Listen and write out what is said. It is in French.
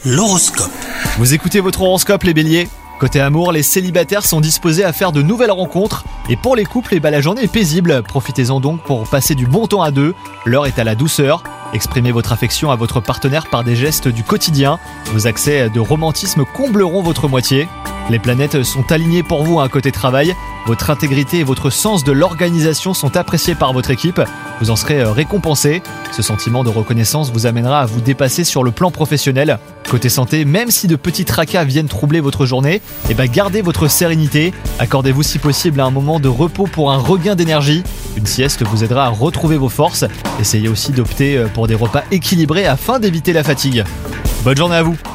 L'horoscope. Vous écoutez votre horoscope les béliers. Côté amour, les célibataires sont disposés à faire de nouvelles rencontres. Et pour les couples, la journée est paisible. Profitez-en donc pour passer du bon temps à deux. L'heure est à la douceur. Exprimez votre affection à votre partenaire par des gestes du quotidien. Vos accès de romantisme combleront votre moitié. Les planètes sont alignées pour vous côté travail. Votre intégrité et votre sens de l'organisation sont appréciés par votre équipe. Vous en serez récompensé. Ce sentiment de reconnaissance vous amènera à vous dépasser sur le plan professionnel. Côté santé, même si de petits tracas viennent troubler votre journée, gardez votre sérénité. Accordez-vous si possible un moment de repos pour un regain d'énergie. Une sieste vous aidera à retrouver vos forces. Essayez aussi d'opter pour des repas équilibrés afin d'éviter la fatigue. Bonne journée à vous!